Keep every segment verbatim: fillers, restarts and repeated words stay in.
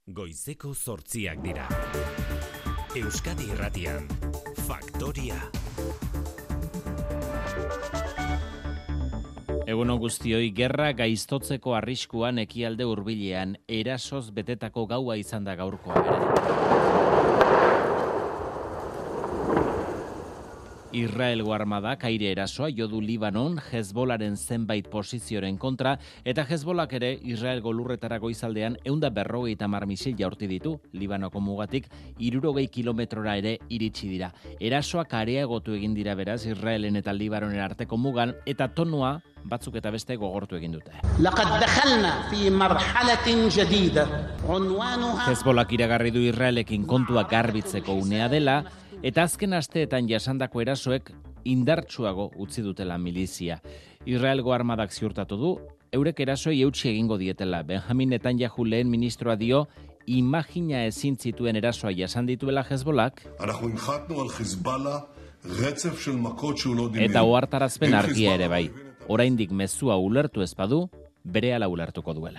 Goizeko zortziak dira. Euskadi Irratian, Faktoria. Egunon guztioi, gerra gaiztotzeko arriskuan ekialde hurbilean, erasoz betetako gaua izan da gaurkoa ere. Israelgo armadak aire erasoa jodu Libanon, Hezbolaren zenbait posizioren kontra, eta Hezbolak ere Israelgo lurretara goizaldean eunda berrogeita hamar misil jaurti ditu, Libanoko mugatik hirurogei kilometrora ere iritsi dira. Erasoak areagotu egin dira beraz Israelen eta Libanonen arteko mugan, eta tonua batzuk eta beste gogortu egin dute. Hezbolak iragarri du Israelekin kontua garbitzeko unea dela, eta azken asteetan jasandako erasoek indartsuago utzi dutela milizia. Israelgo armadak ziurtatu du, eurek erasoi eutsi egingo dietela. Benjamin Netanyahu lehen ministroa dio, imagina ezin zituen erasoa jasan dituela Hezbolak, eta ohartarazpen argia ere bai. Oraindik mezua ulertu ez badu, berehala ulertuko duela.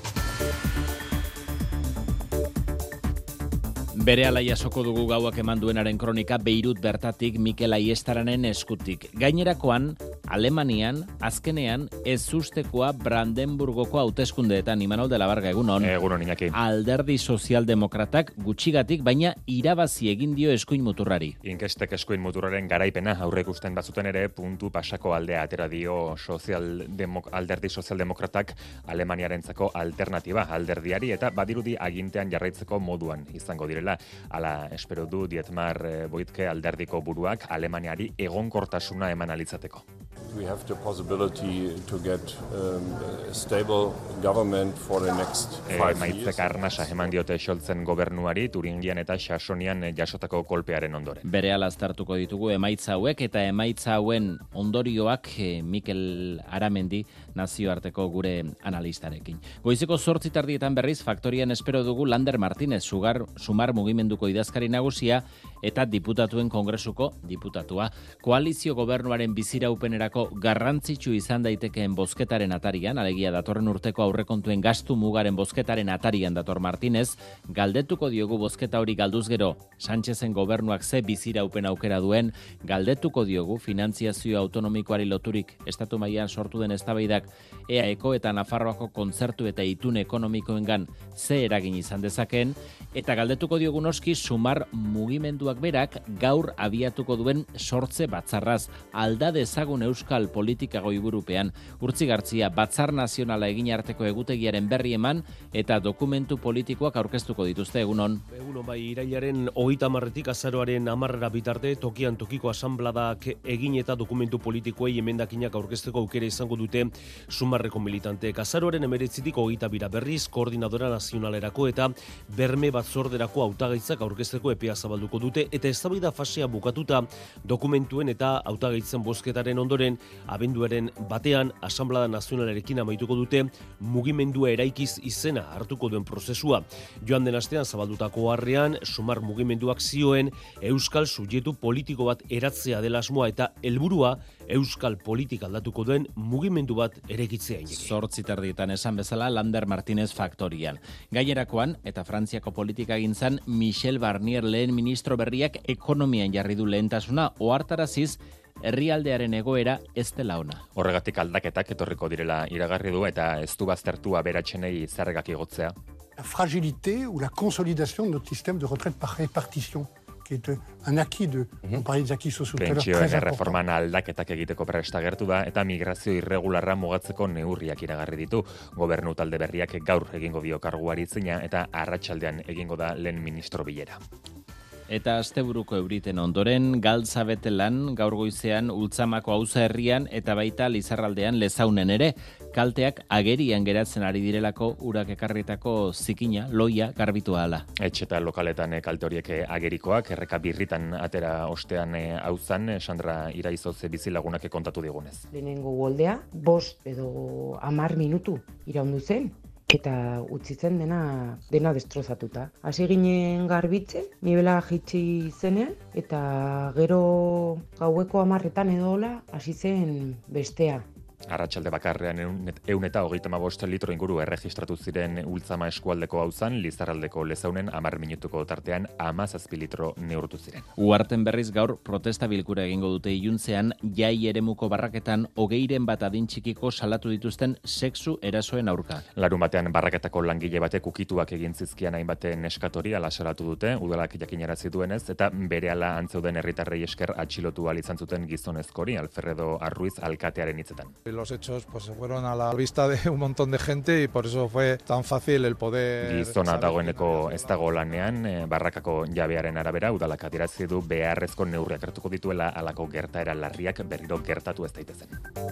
Berehala jasoko dugu gauak eman duenaren kronika Beirut bertatik Mikel Aiestaranen eskutik. Gainerakoan, Alemanian, azkenean, ezustekoa Brandenburgoko hauteskundeetan. Imanol de la Barga, egunon. Egunon, Iñaki. Alderdi sozialdemokratak gutxigatik, baina irabazi egin dio eskuin muturrari. Inkestek eskuin muturraren garaipena aurreikusten bazuten ere puntu pasako aldea atera dio sozialdemok, alderdi sozialdemokratak Alemaniarentzako alternatiba alderdiari, eta badirudi agintean jarraitzeko moduan izango direla. Hala espero du Dietmar Woidke alderdiko buruak Alemaniari egonkortasuna eman alitzateko. We have the possibility to get um, a stable government for the next five e, years. Maitzek arnasa eman diote Scholzen gobernuari Turingian eta Saxonian jasotako kolpearen ondoren. Berehala aztertuko ditugu emaitza hauek eta emaitza hauen ondorioak eh, Mikel Aramendi nazioarteko gure analistarekin. Goizeko zortzi tardietan berriz Faktorian espero dugu Lander Martínez, sugar, sumar mugimenduko idazkari nagusia eta diputatuen kongresuko diputatua. Koalizio gobernuaren biziraupenerako garrantzitsu izan daitekeen bozketaren atarian, alegia datorren urteko aurrekontuen gastu mugaren bozketaren atarian dator Martínez, galdetuko diogu bozketa hori galduz gero, Sánchezen gobernuak ze biziraupen aukera duen, galdetuko diogu finantziazio autonomikoari loturik estatu mailan sortu den eztabaidak E A Eko eta Nafarroako kontzertu eta itun ekonomikoengan ze eragin izan dezakeen, eta galdetuko diogu noski sumar mugimenduak berak gaur abiatuko duen sortze batzarraz, alda dezagun euskal politika goiburupean. Urtzi Gartzia batzar nazionala egin arteko egutegiaren berri eman eta dokumentu politikoak aurkeztuko dituzte. Egunon. Egunon, bai, irailaren hogeita hamarretik azaroaren hamarrera bitarte tokian tokiko asanbladak egin eta dokumentu politikoei emendakinak aurkezteko aukera izango dute sumarreko militanteek. Azaroaren hemeretzitik hogeita bira berriz koordinadora nazionalerako eta berme batzorderako hautagaitzak aurkezteko epea zabalduko dute, eta eztabaida fasea bukatuta dokumentuen eta hautagaitzen bozketaren ondoren abenduaren batean asanblada nazionalarekin amaituko dute mugimendua eraikiz izena hartuko duen prozesua. Joan den astean zabaldutako harrean sumar mugimenduak zioen euskal subjektu politiko bat eratzea dela asmoa eta helburua euskal politika aldatuko duen mugimendu bat erekitzea. Zortzi tardietan esan bezala Lander Martínez Faktorian. Gainerakoan eta Frantziako politika gintzan Michel Barnier lehen ministro berriak ekonomian jarri du lehentasuna, ohartaraziz herrialdearen egoera ez dela ona. Horregatik aldaketak etorriko direla iragarri du eta ez du baztertu aberatsenei zergak igotzea. La fragilité ou la consolidation de notre système de retraite par répartition, qui est un acquis de, on parlait des acquis sociaux tout à l'heure, très important. Erreforman aldaketak egiteko prest agertu da eta migrazio irregularra mugatzeko neurriak iragarri ditu. Gobernu talde berriak gaur egingo dio karguari itzina eta arratsaldean egingo da lehen ministro bilera. Eta asteburuko euriten ondoren, Galtzabetelan gaur goizean Ultzamako auza herrian eta baita Lizarraldean Lezaunen ere, kalteak agerian geratzen ari direlako urak ekarritako zikina, loia garbitu ahala. Etxe eta lokaletan kalte horiek agerikoak, erreka birritan atera ostean auzan, Sandra Iraizoze bizilagunak kontatu digunez. Lehenengo goldea, bost edo hamar minutu iraundu zen. Eta utzitzen dena dena destrozatuta. Hasi ginen garbitzen, nibela jitsi zenean, eta gero gaueko hamarretan edo hola hasi zen bestea. Arratsalde bakarrean ehun eta hogeita hamabost litro inguru erregistratu ziren Ultzama eskualdeko auzan, Lizarraldeko Lezaunen hamar minutuko tartean hamazazpi litro neurtu ziren. Uharten berriz gaur protesta bilkura egingo dute iluntzean, jai eremuko barraketan hogeiren bat adin txikiko salatu dituzten sexu erasoen aurka. Larun batean barraketako langile batek ukituak egin zizkian hainbaten neskatori ala salatu dute, udalak jakinarazi duenez, eta berehala antzeuden herritarrei esker atxilotu ahal izan zuten gizonezkori, Alfredo Arruiz alkatearen hitzetan. Los hechos pues se fueron a la vista de un montón de gente y por eso fue tan fácil el poder. Gizona dagoeneko ez dago lanean, e, barrakako jabearen arabera udalak adierazi du beharrezko neurriak hartuko dituela halako gertaera larriak berriro gertatu ez daitezen.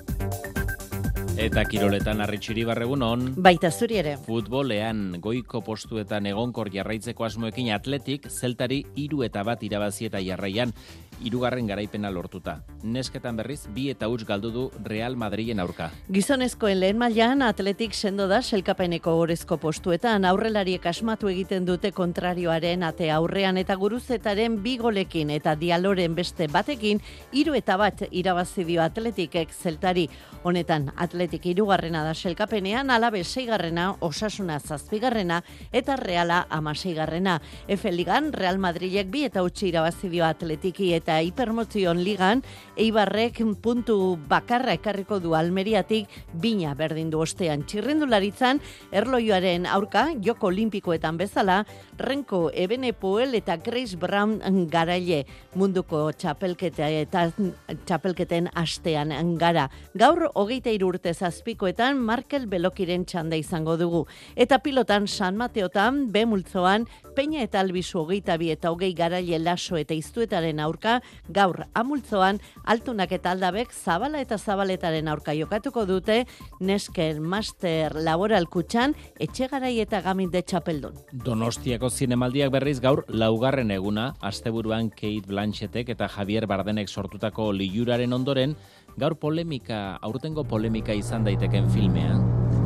Eta kiroletan Arritxiri barregun on. Baita zuri ere. Futbolean goiko postuetan egonkor jarraitzeko asmoekin Atletik zeltari hiru eta bat irabazi eta jarraian hirugarren garaipena lortuta. Nesketan berriz bi eta huts galdu du Real Madrilen aurka. Gizonezkoen lehen mailan Atletik sendo da sailkapeneko orezko postuetan, aurrelariek asmatu egiten dute kontrarioaren ate aurrean eta Guruzetaren bi golekin eta Dialoren beste batekin hiru eta bat irabazi dio Atletikek zeltari. Honetan Atletik hirugarrena da sailkapenean, Alaves seigarrena, Osasuna zazpigarrena eta Reala hamaseigarrena. Efe Ligan Real Madrilek bi eta huts irabazi dio Atletiki eta Hipermozion Ligan Eibarrek puntu bakarra ekarriko du Almeriatik, bina berdin du ostean. Txirrindularitzan erloioaren aurka joko olimpikoetan bezala Renko Ebenepoel eta Grace Brown garaile munduko txapelketa eta txapelketen astean gara. Gaur hogeita hiru urte zazpikoetan Markel Belokiren txanda izango dugu. Eta pilotan San Mateotan, B multzoan, Peña eta Albizu hogeita bi eta hogei garaile Laso eta Iztuetaren aurka, gaur amultzoan Altunak eta Aldabek Zabala eta Zabaletaren aurka jokatuko dute Nesken Master Laboral Kutxan Etxegarai eta Gaminde txapeldun. Donostiako zinemaldiak berriz gaur laugarren eguna, asteburuan Kate Blanchettek eta Javier Bardenek sortutako liluraren ondoren, gaur polemika, aurtengo polemika izan daiteken filmea.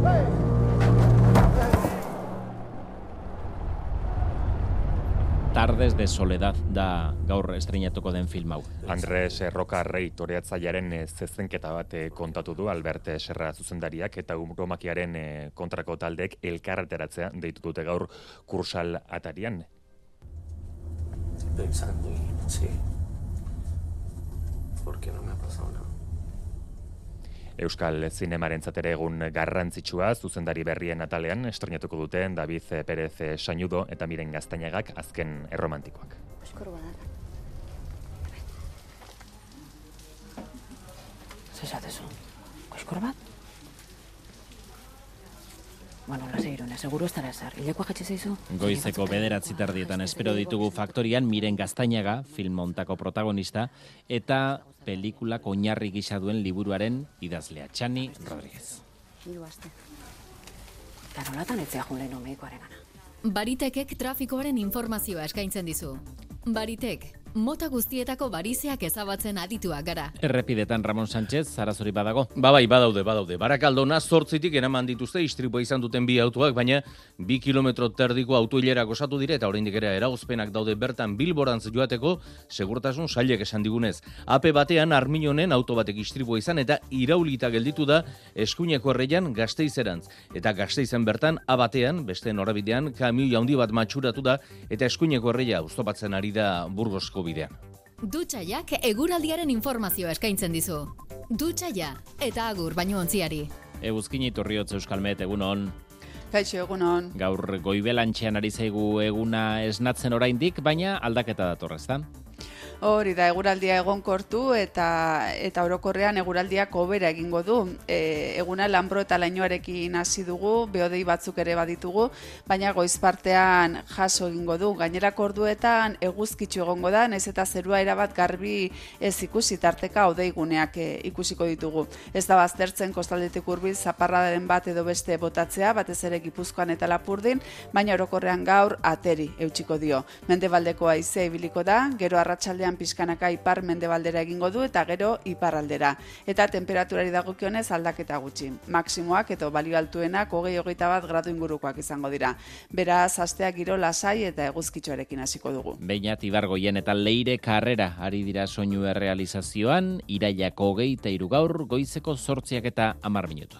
Tardes de Soledad da gaur estreinatuko den film hau. Andres Roca Rey toreatzailearen zezenketa bat kontatu du Albert Serra zuzendariak eta Uromakiaren kontrako taldeek elkarreteratzea deitu dute gaur Kursal atarian. Pensando y sí. ¿Por qué no me ha pasado nada? Euskal Zinemarentzat ere egun garrantzitsua zuzendari berrien atalean estreinatuko duten David Pérez Sañudo eta Miren Gaztainagak azken erromantikoak. Koskor badara. Zer esatezu? Koskor bat? Bueno, lasai irune, seguru ez dara ezer. Hilekoa jetxe zeizu? Goizeko bederatzi tardietan espero ditugu Faktorian Miren Gaztainaga, film montako protagonista, eta pelikulak oinarri gisa duen liburuaren idazlea, Txani Rodríguez. Hiru aste. Eta nolatan etzea jun lehenu medikoaren gana. Baritekek trafikoaren informazioa eskaintzen dizu. Baritek, mota guztietako barizeak ezabatzen adituak gara. Errepidetan Ramon Sánchez, zarazori badago? Ba bai, badaude, badaude. Barakaldona zortzitik eraman dituzte istripua izan duten bi autoak, baina bi kilometro terdiko autoilerak osatu dire eta oraindik ere eragozpenak daude bertan Bilborantz joateko segurtasun sailek esan digunez. A P batean Arminonen auto batek istripua izan eta iraulita gelditu da eskuineko erreian Gasteizerantz. Eta Gasteizen bertan A batean, beste norabidean, kamioi handi bat matxuratu da eta eskuineko erreia oztopatzen ari da Burgosko bidean. Dutxaiak eguraldiaren informazioa eskaintzen dizu. Dutxaia eta agur baino ontziari. Eguzkin Iturriotz Euskalmet, egunon. Kaixo, egunon. Gaur goibelantxean ari zaigu eguna esnatzen oraindik, baina aldaketa dator, ezta? Hori da, eguraldia egonkortu eta eta orokorrean eguraldiak hobera egingo du. E, eguna lanbro eta lainoarekin hasi dugu, behodei batzuk ere baditugu, baina goizpartean jaso egingo du. Gainerako orduetan eguzkitsu egongo da, naiz eta zerua erabat garbi ez ikusi, tarteka hodeiguneak e, ikusiko ditugu. Ez da baztertzen kostaldetik hurbil zaparradaren bat edo beste botatzea, batez ere Gipuzkoan eta Lapurdin, baina orokorrean gaur ateri eutsiko dio. Mendebaldeko haizea ibiliko da, gero arratsaldean goizean pixkanaka ipar mendebaldera egingo du eta gero iparraldera. Eta temperaturari dagokionez aldaketa gutxi. Maksimoak edo balio altuenak hogei hogeita bat gradu ingurukoak izango dira. Beraz, asteak giro lasai eta eguzkitxoarekin hasiko dugu. Beñat Ibargoien eta Leire Karrera ari dira soinu errealizazioan, irailak hogeita hiru gaur, goizeko zortziak eta hamar minutu.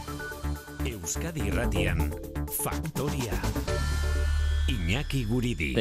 Euskadi Irratian, Faktoria. Iñaki Guridi.